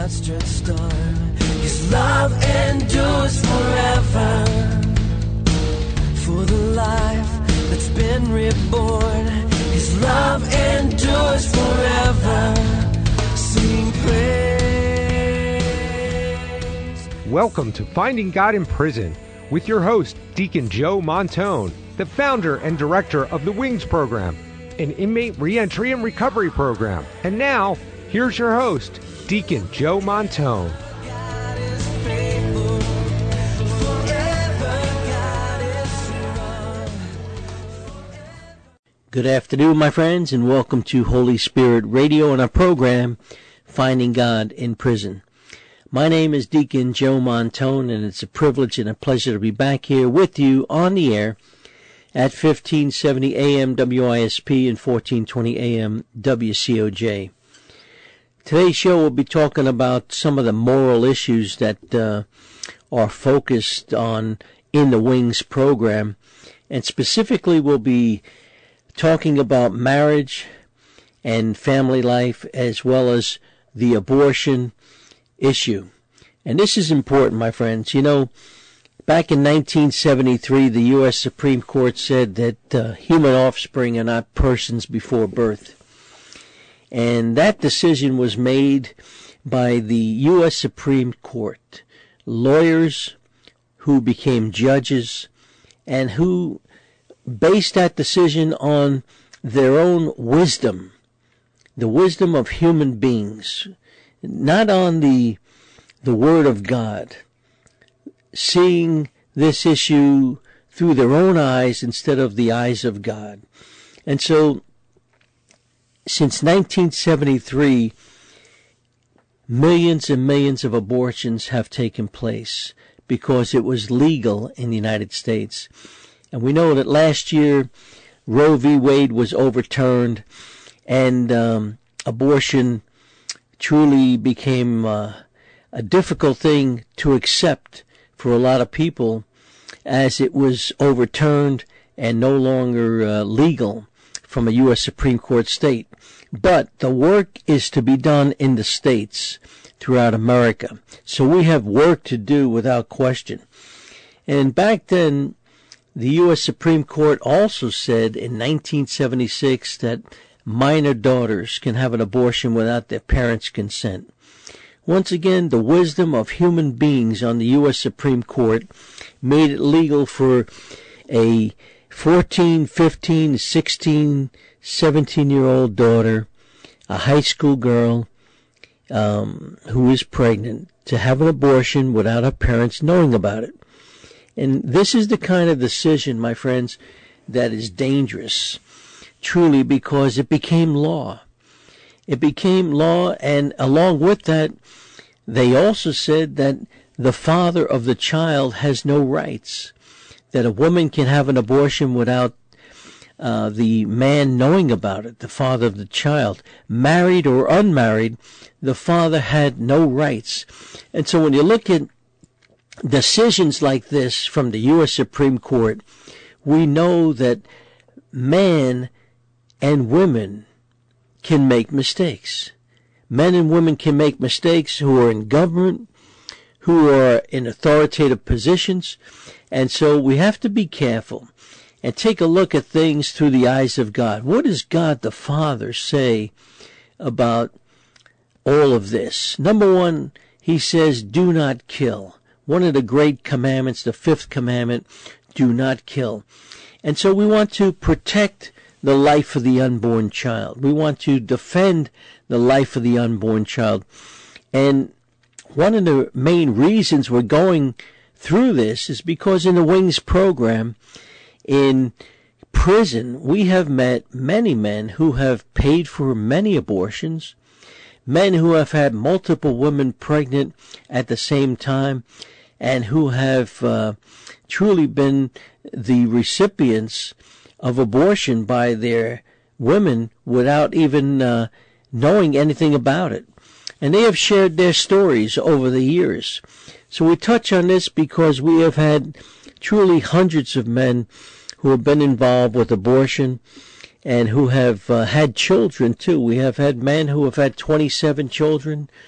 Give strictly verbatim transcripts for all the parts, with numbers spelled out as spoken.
outstretched arm. His love endures forever. For the life that's been reborn, His love endures forever. Sing praise. Welcome to Finding God in Prison with your host, Deacon Joe Montone, the founder and director of the WINGS program, an inmate reentry and recovery program. And now, here's your host, Deacon Joe Montone. Good afternoon, my friends, and welcome to Holy Spirit Radio and our program, Finding God in Prison. My name is Deacon Joe Montone, and it's a privilege and a pleasure to be back here with you on the air at fifteen seventy A M W I S P and fourteen twenty A M W C O J. Today's show will be talking about some of the moral issues that uh, are focused on in the WINGS program, and specifically we'll be talking about marriage and family life as well as the abortion issue. And this is important, my friends. You know, back in nineteen seventy-three, the U S Supreme Court said that uh, human offspring are not persons before birth. And that decision was made by the U S Supreme Court, lawyers who became judges and who based that decision on their own wisdom, the wisdom of human beings, not on the the Word of God, seeing this issue through their own eyes instead of the eyes of God. And so, since nineteen seventy-three, millions and millions of abortions have taken place because it was legal in the United States. And we know that last year, Roe v. Wade was overturned, and um, abortion truly became uh, a difficult thing to accept for a lot of people, as it was overturned and no longer uh, legal from a U S Supreme Court state. But the work is to be done in the states throughout America. So we have work to do without question. And back then, the U S Supreme Court also said in nineteen seventy-six that minor daughters can have an abortion without their parents' consent. Once again, the wisdom of human beings on the U S Supreme Court made it legal for a fourteen, fifteen, sixteen, seventeen-year-old daughter, a high school girl um, who is pregnant, to have an abortion without her parents knowing about it. And this is the kind of decision, my friends, that is dangerous, truly, because it became law. It became law, and along with that, they also said that the father of the child has no rights, that a woman can have an abortion without uh, the man knowing about it, the father of the child. Married or unmarried, the father had no rights. And so when you look at decisions like this from the U S Supreme Court, we know that man and women can make mistakes. Men and women can make mistakes who are in government, who are in authoritative positions, and so we have to be careful and take a look at things through the eyes of God. What does God the Father say about all of this? Number one, He says, do not kill. One of the great commandments, the fifth commandment, do not kill. And so we want to protect the life of the unborn child. We want to defend the life of the unborn child. And one of the main reasons we're going through this is because in the WINGS program, in prison, we have met many men who have paid for many abortions, men who have had multiple women pregnant at the same time, and who have uh, truly been the recipients of abortion by their women without even uh, knowing anything about it. And they have shared their stories over the years. So we touch on this because we have had truly hundreds of men who have been involved with abortion and who have uh, had children too. We have had men who have had twenty-seven children,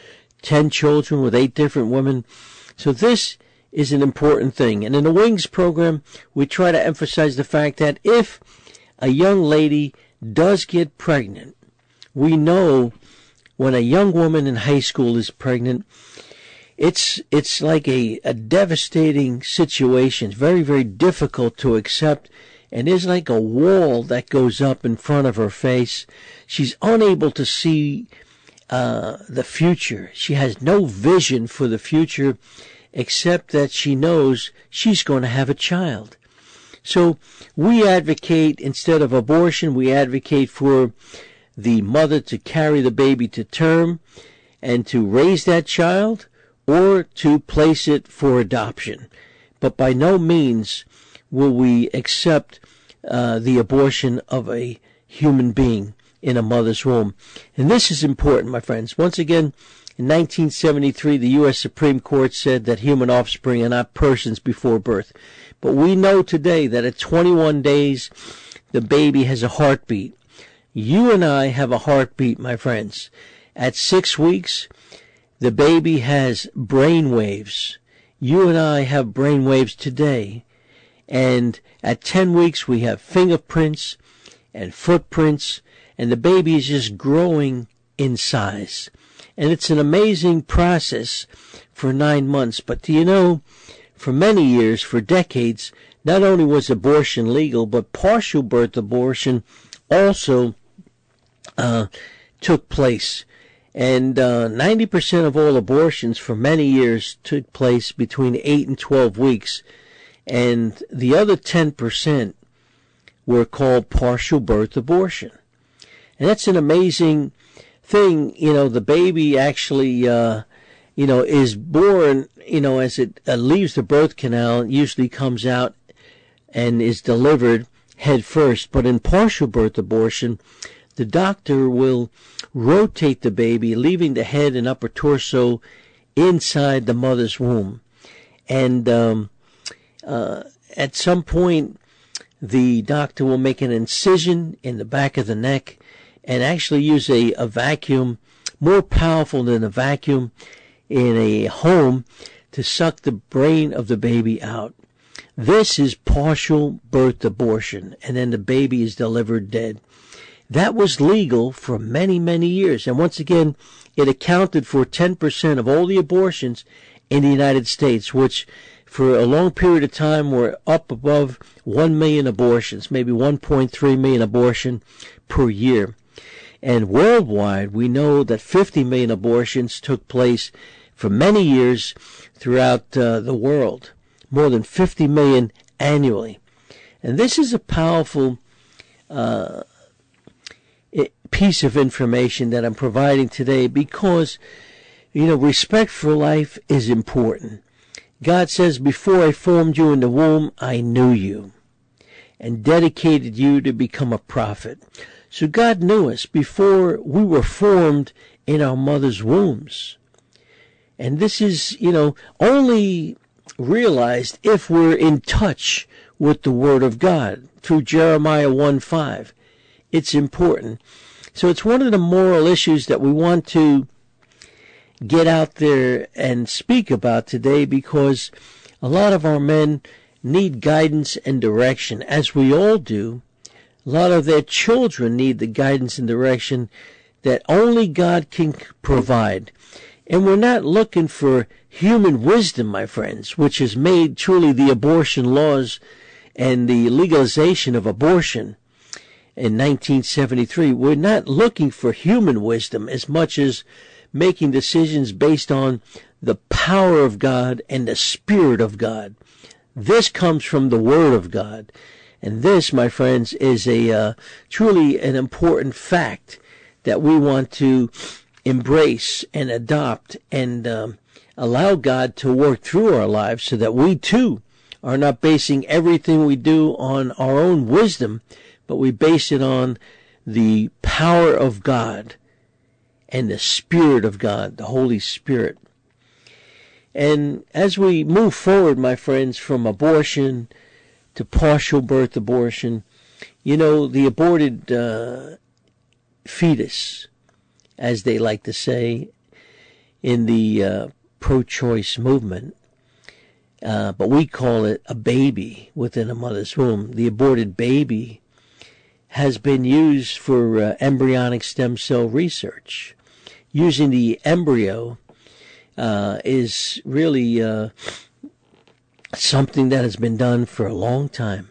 ten children with eight different women. So this is an important thing. And in the Wings program, we try to emphasize the fact that if a young lady does get pregnant, we know when a young woman in high school is pregnant, it's it's like a, a devastating situation. It's very, very difficult to accept. And there's like a wall that goes up in front of her face. She's unable to see uh, the future. She has no vision for the future, except that she knows she's going to have a child. So we advocate, instead of abortion, we advocate for the mother to carry the baby to term and to raise that child or to place it for adoption. But by no means will we accept uh, the abortion of a human being in a mother's womb. And this is important, my friends. Once again, in nineteen seventy-three, the U S Supreme Court said that human offspring are not persons before birth. But we know today that at twenty-one days, the baby has a heartbeat. You and I have a heartbeat, my friends. At six weeks, the baby has brain waves. You and I have brain waves today. And at ten weeks, we have fingerprints and footprints, and the baby is just growing in size. And it's an amazing process for nine months. But do you know, for many years, for decades, not only was abortion legal, but partial birth abortion also uh, took place. And uh, ninety percent of all abortions for many years took place between eight and twelve weeks. And the other ten percent were called partial birth abortion. And that's an amazing thing. You know, the baby actually, uh, you know, is born, you know, as it uh, leaves the birth canal, it usually comes out and is delivered head first. But in partial birth abortion, the doctor will rotate the baby, leaving the head and upper torso inside the mother's womb. And um, uh, at some point, the doctor will make an incision in the back of the neck and actually use a, a vacuum, more powerful than a vacuum, in a home to suck the brain of the baby out. This is partial birth abortion, and then the baby is delivered dead. That was legal for many, many years. And once again, it accounted for ten percent of all the abortions in the United States, which for a long period of time were up above one million abortions, maybe one point three million abortions per year. And worldwide, we know that fifty million abortions took place for many years throughout uh, the world, more than fifty million annually. And this is a powerful uh, piece of information that I'm providing today because, you know, respect for life is important. God says, before I formed you in the womb, I knew you and dedicated you to become a prophet. So God knew us before we were formed in our mother's wombs. And this is, you know, only realized if we're in touch with the Word of God through Jeremiah one five. It's important. So it's one of the moral issues that we want to get out there and speak about today, because a lot of our men need guidance and direction, as we all do. A lot of their children need the guidance and direction that only God can provide. And we're not looking for human wisdom, my friends, which has made truly the abortion laws and the legalization of abortion in nineteen seventy-three. We're not looking for human wisdom as much as making decisions based on the power of God and the Spirit of God. This comes from the Word of God. And this, my friends, is a uh, truly an important fact that we want to embrace and adopt and um, allow God to work through our lives so that we too are not basing everything we do on our own wisdom, but we base it on the power of God and the Spirit of God, the Holy Spirit. And as we move forward, my friends, from abortion to partial birth abortion, you know, the aborted uh, fetus, as they like to say, in the uh, pro-choice movement, uh, but we call it a baby within a mother's womb. The aborted baby has been used for uh, embryonic stem cell research. Using the embryo uh, is really uh, something that has been done for a long time.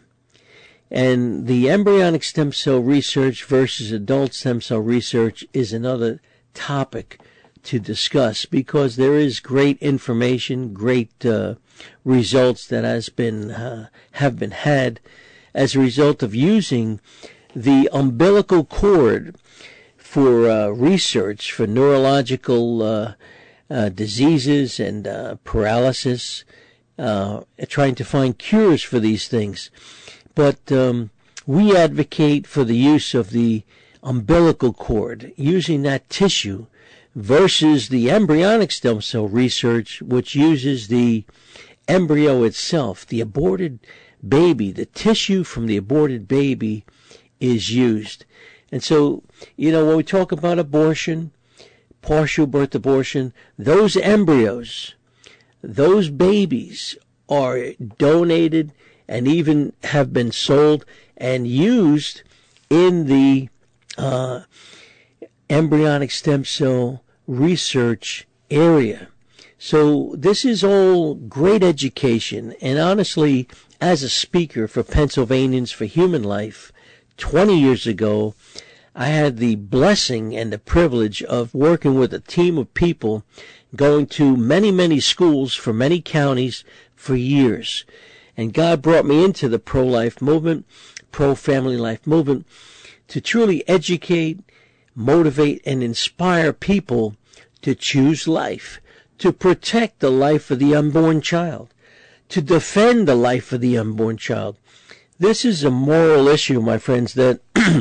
And the embryonic stem cell research versus adult stem cell research is another topic to discuss, because there is great information, great uh, results that has been uh, have been had as a result of using the umbilical cord for uh, research for neurological uh, uh, diseases and uh, paralysis, uh, trying to find cures for these things. But um, we advocate for the use of the umbilical cord, using that tissue, versus the embryonic stem cell research, which uses the embryo itself. The aborted baby, the tissue from the aborted baby is used. And so, you know, when we talk about abortion, partial birth abortion, those embryos, those babies are donated and even have been sold and used in the uh, embryonic stem cell research area. So this is all great education. And honestly, as a speaker for Pennsylvanians for Human Life, twenty years ago, I had the blessing and the privilege of working with a team of people, going to many, many schools for many counties for years. And God brought me into the pro-life movement, pro-family life movement, to truly educate, motivate, and inspire people to choose life, to protect the life of the unborn child, to defend the life of the unborn child. This is a moral issue, my friends, that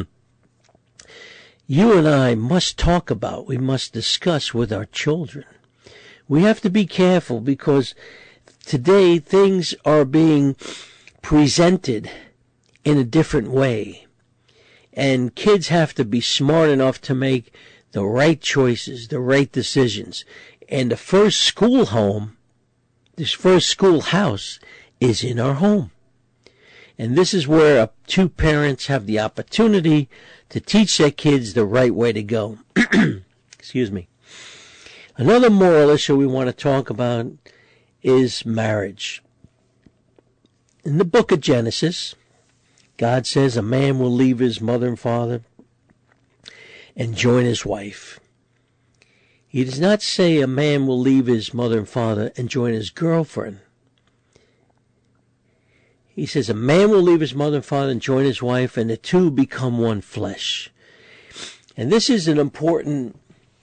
you and I must talk about. We must discuss with our children. We have to be careful, because today things are being presented in a different way. And kids have to be smart enough to make the right choices, the right decisions. And the first school home, this first schoolhouse, is in our home. And this is where two parents have the opportunity to teach their kids the right way to go. Excuse me. Another moral issue we want to talk about is marriage. In the book of Genesis, God says a man will leave his mother and father and join his wife. He does not say a man will leave his mother and father and join his girlfriend. He says a man will leave his mother and father and join his wife, and the two become one flesh. And this is an important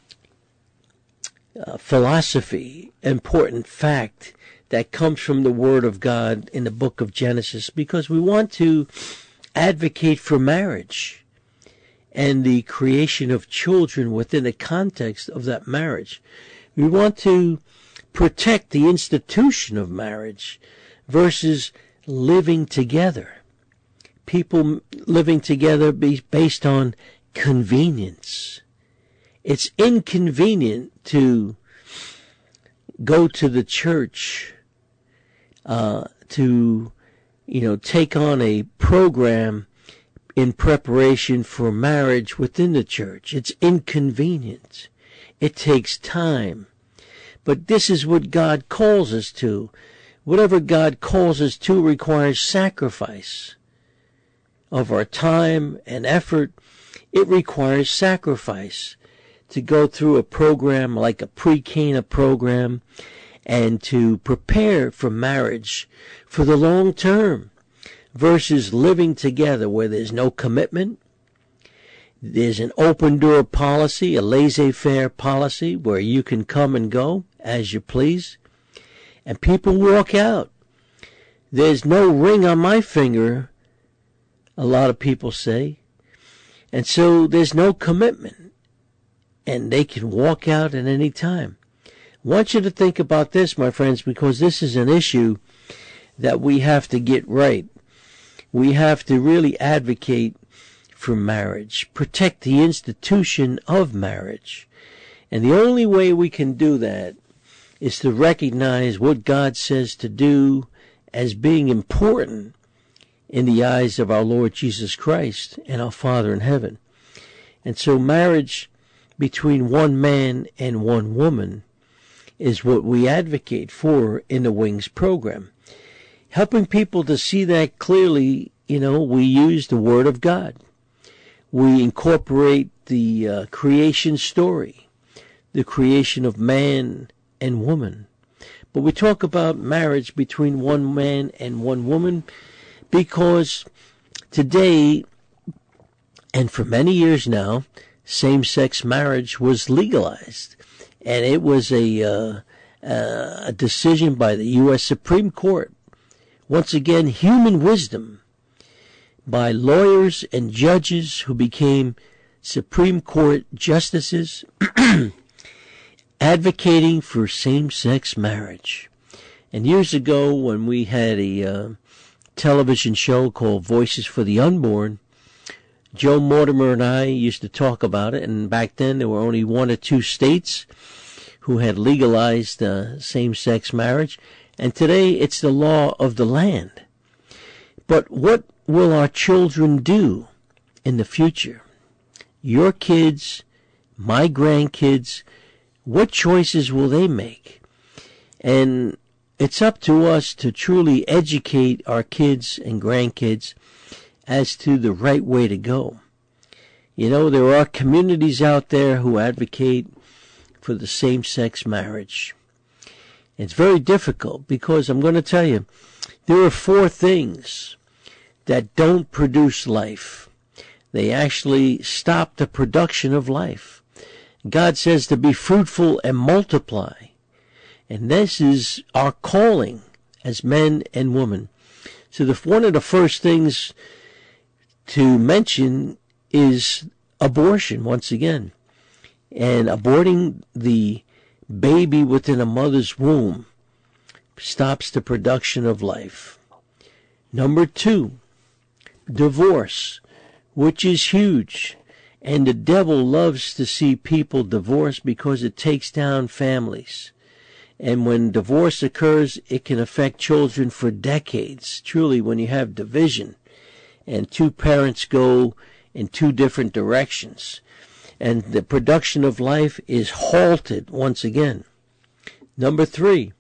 uh, philosophy, important fact that comes from the Word of God in the book of Genesis, because we want to advocate for marriage and the creation of children within the context of that marriage. We want to protect the institution of marriage versus living together. People living together be based on convenience. It's inconvenient to go to the church, uh, to, you know, take on a program in preparation for marriage within the church. It's inconvenient. It takes time. But this is what God calls us to. Whatever God calls us to requires sacrifice of our time and effort. It requires sacrifice to go through a program like a pre-Cana program and to prepare for marriage for the long term versus living together where there's no commitment. There's an open door policy, a laissez-faire policy where you can come and go as you please. And people walk out. There's no ring on my finger, a lot of people say. And so there's no commitment. And they can walk out at any time. I want you to think about this, my friends, because this is an issue that we have to get right. We have to really advocate for marriage, protect the institution of marriage. And the only way we can do that is to recognize what God says to do as being important in the eyes of our Lord Jesus Christ and our Father in heaven. And so marriage between one man and one woman is what we advocate for in the Wings program. Helping people to see that clearly, you know, we use the Word of God. We incorporate the uh, creation story, the creation of man and woman. But we talk about marriage between one man and one woman because today, and for many years now, same-sex marriage was legalized. And it was a, uh, uh, a decision by the U S Supreme Court. Once again, human wisdom by lawyers and judges who became Supreme Court justices advocating for same-sex marriage. And years ago, when we had a uh, television show called Voices for the Unborn, Joe Mortimer and I used to talk about it, and back then there were only one or two states who had legalized uh, same-sex marriage, and today it's the law of the land. But what will our children do in the future? Your kids, my grandkids, what choices will they make? And it's up to us to truly educate our kids and grandkids as to the right way to go. You know, there are communities out there who advocate for the same-sex marriage. It's very difficult because I'm going to tell you, there are four things that don't produce life. They actually stop the production of life. God says to be fruitful and multiply. And this is our calling as men and women. So the, one of the first things to mention is abortion, once again. And aborting the baby within a mother's womb stops the production of life. Number two, divorce, which is huge. And the devil loves to see people divorced because it takes down families. And when divorce occurs, it can affect children for decades. Truly, when you have division and two parents go in two different directions, and the production of life is halted once again. Number three,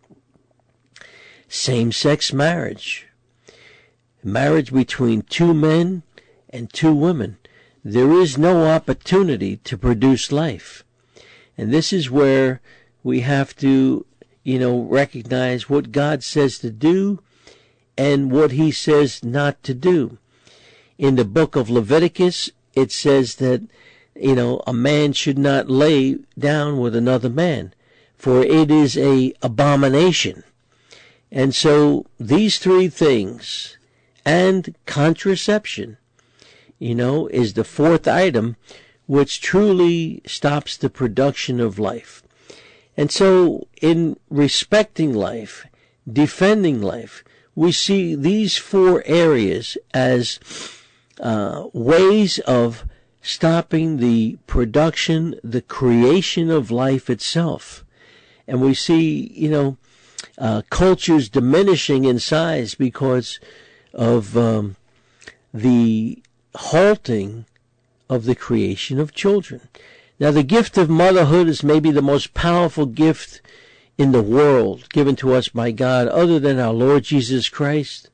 same-sex marriage. Marriage between two men and two women. There is no opportunity to produce life. And this is where we have to, you know, recognize what God says to do and what he says not to do. In the book of Leviticus, it says that, you know, a man should not lay down with another man, for it is a abomination. And so these three things and contraception, you know, is the fourth item which truly stops the production of life. And so in respecting life, defending life, we see these four areas as uh, ways of stopping the production, the creation of life itself. And we see, you know, uh, cultures diminishing in size because of um, the halting of the creation of children. Now, the gift of motherhood is maybe the most powerful gift in the world given to us by God, other than our Lord Jesus Christ,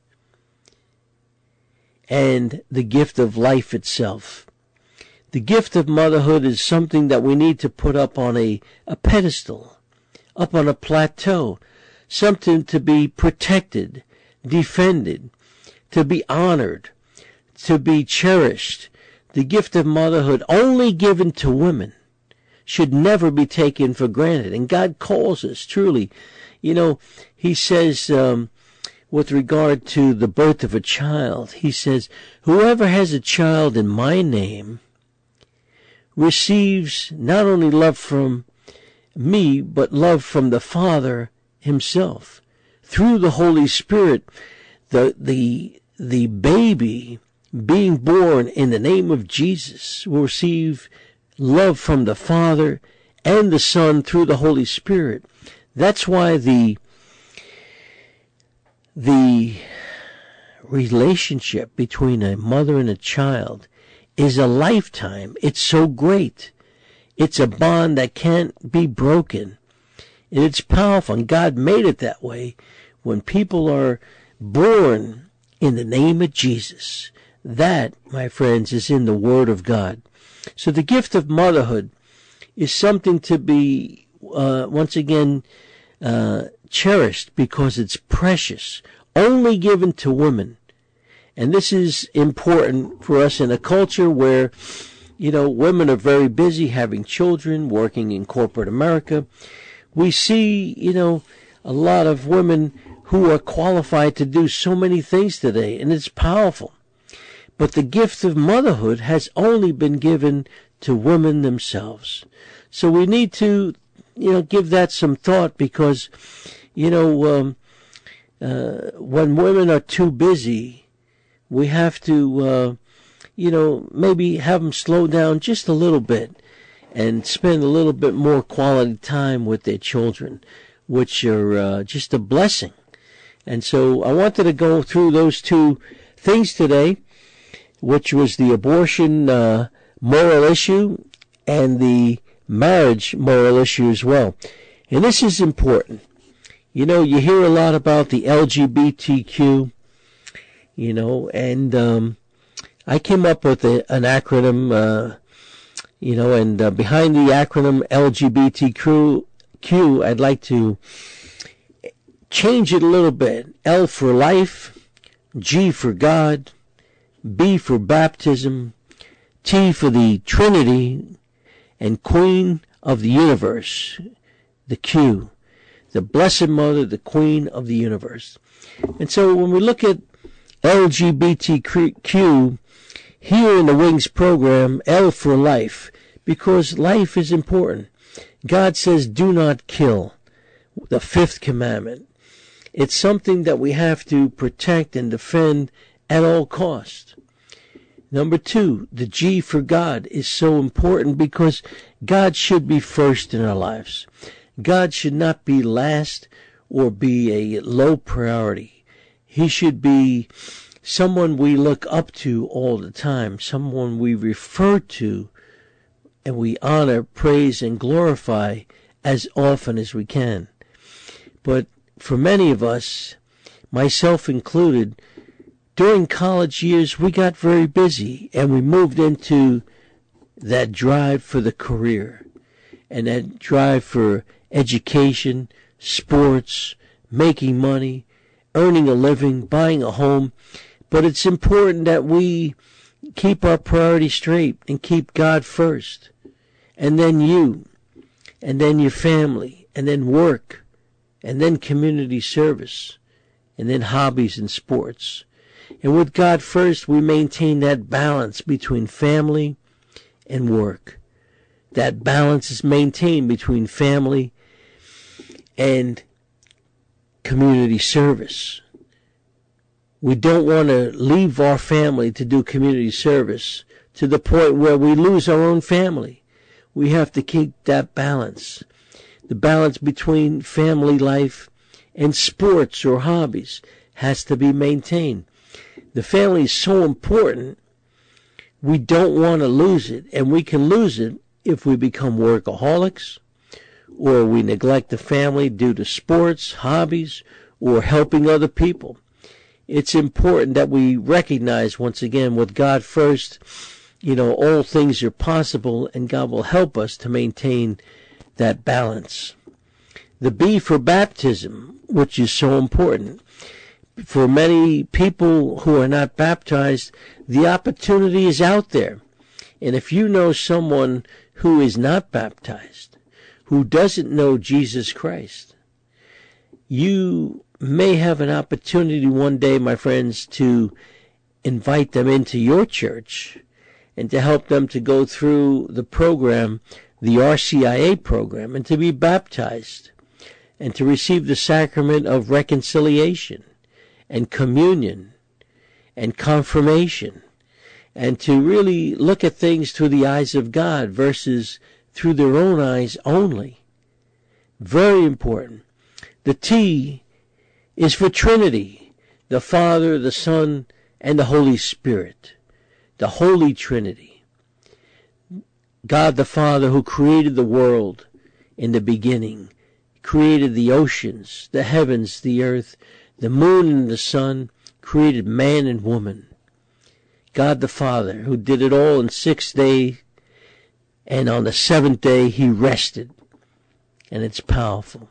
and the gift of life itself. The gift of motherhood is something that we need to put up on a, a pedestal, up on a plateau, something to be protected, defended, to be honored, to be cherished. The gift of motherhood, only given to women, should never be taken for granted. And God calls us, truly. You know, he says, um, with regard to the birth of a child, he says, whoever has a child in my name receives not only love from me, but love from the Father himself. Through the Holy Spirit, the, the, the baby being born in the name of Jesus will receive love from the Father and the Son through the Holy Spirit. That's why the the relationship between a mother and a child is a lifetime. It's so great. It's a bond that can't be broken. And it's powerful. And God made it that way. When people are born in the name of Jesus, that, my friends, is in the Word of God. So the gift of motherhood is something to be, uh, once again, uh, cherished because it's precious, only given to women. And this is important for us in a culture where, you know, women are very busy having children, working in corporate America. We see, you know, a lot of women who are qualified to do so many things today, and it's powerful. But the gift of motherhood has only been given to women themselves. So we need to, you know, give that some thought because, you know, um, uh, when women are too busy, we have to, uh, you know, maybe have them slow down just a little bit and spend a little bit more quality time with their children, which are uh, just a blessing. And so I wanted to go through those two things today, which was the abortion uh, moral issue and the marriage moral issue as well. And this is important. You know, you hear a lot about the L G B T Q, you know, and um, I came up with a, an acronym, uh, you know, and uh, behind the acronym L G B T Q, I'd like to change it a little bit. L for life, G for God, B for baptism, T for the Trinity, and Queen of the Universe, the Q, the Blessed Mother, the Queen of the Universe. And so when we look at L G B T Q, here in the Wings program, L for life, because life is important. God says, do not kill, the fifth commandment. It's something that we have to protect and defend at all costs. Number two, the G for God is so important because God should be first in our lives. God should not be last or be a low priority. He should be someone we look up to all the time, someone we refer to and we honor, praise, and glorify as often as we can. But for many of us, myself included, during college years, we got very busy and we moved into that drive for the career and that drive for education, sports, making money, earning a living, buying a home. But it's important that we keep our priorities straight and keep God first. And then you, and then your family, and then work, and then community service, and then hobbies and sports. And with God first, we maintain that balance between family and work. That balance is maintained between family and community service. We don't want to leave our family to do community service to the point where we lose our own family. We have to keep that balance. The balance between family life and sports or hobbies has to be maintained. The family is so important, we don't want to lose it. And we can lose it if we become workaholics or we neglect the family due to sports, hobbies, or helping other people. It's important that we recognize, once again, with God first, you know, all things are possible, and God will help us to maintain that balance. The B for baptism, which is so important. For many people who are not baptized, the opportunity is out there. And if you know someone who is not baptized, who doesn't know Jesus Christ, you may have an opportunity one day, my friends, to invite them into your church and to help them to go through the program, the R C I A program, and to be baptized and to receive the sacrament of reconciliation and communion and confirmation, and to really look at things through the eyes of God versus through their own eyes only. Very important. The T is for Trinity, the Father, the Son, and the Holy Spirit. The Holy Trinity. God the Father, who created the world in the beginning, created the oceans, the heavens, the earth, the moon and the sun, created man and woman. God the Father, who did it all in six days, and on the seventh day he rested. And it's powerful.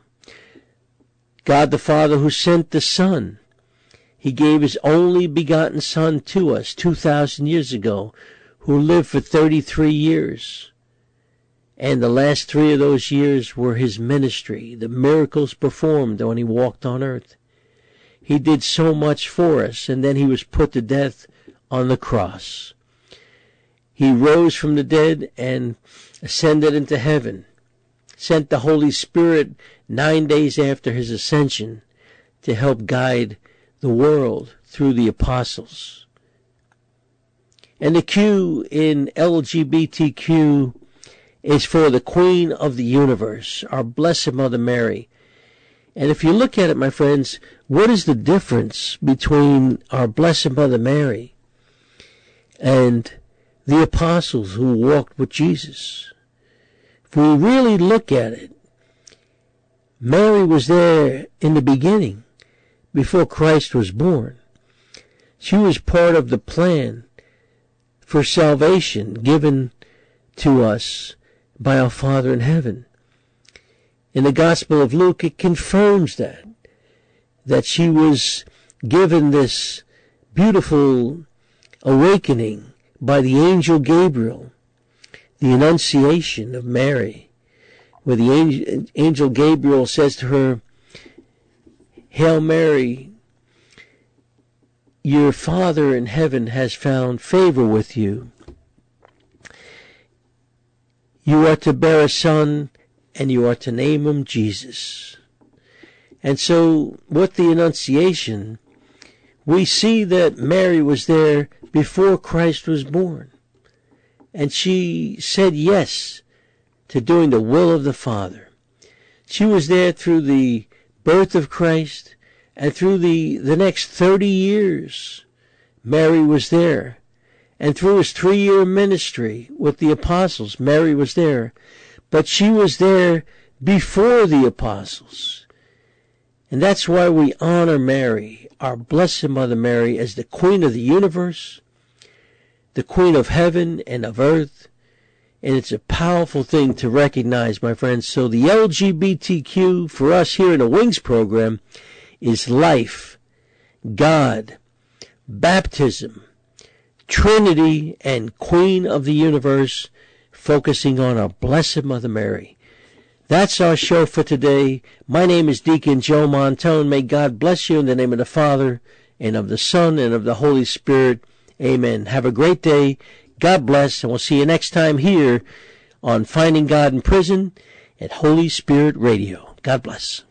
God the Father, who sent the Son. He gave his only begotten Son to us two thousand years ago, who lived for thirty-three years. And the last three of those years were his ministry, the miracles performed when he walked on earth. He did so much for us, and then he was put to death on the cross. He rose from the dead and ascended into heaven, sent the Holy Spirit nine days after his ascension to help guide the world through the apostles. And the Q in L G B T Q is for the Queen of the Universe, our Blessed Mother Mary. And if you look at it, my friends, what is the difference between our Blessed Mother Mary and the apostles who walked with Jesus? If we really look at it, Mary was there in the beginning, before Christ was born. She was part of the plan for salvation given to us by our Father in heaven. In the Gospel of Luke, it confirms that, that she was given this beautiful awakening by the angel Gabriel, the Annunciation of Mary, where the angel, angel Gabriel says to her, "Hail Mary, your Father in heaven has found favor with you. You are to bear a son, and you are to name him Jesus." And so, with the Annunciation, we see that Mary was there before Christ was born. And she said yes to doing the will of the Father. She was there through the birth of Christ, and through the, the next thirty years, Mary was there. And through his three-year ministry with the apostles, Mary was there. But she was there before the apostles. And that's why we honor Mary, our Blessed Mother Mary, as the Queen of the universe, the Queen of heaven and of earth. And it's a powerful thing to recognize, my friends. So the L G B T Q for us here in the Wings program is life, God, baptism, Trinity, and Queen of the universe, focusing on our Blessed Mother Mary. That's our show for today. My name is Deacon Joe Montone. May God bless you in the name of the Father, and of the Son, and of the Holy Spirit. Amen. Have a great day. God bless, and we'll see you next time here on Finding God in Prison at Holy Spirit Radio. God bless.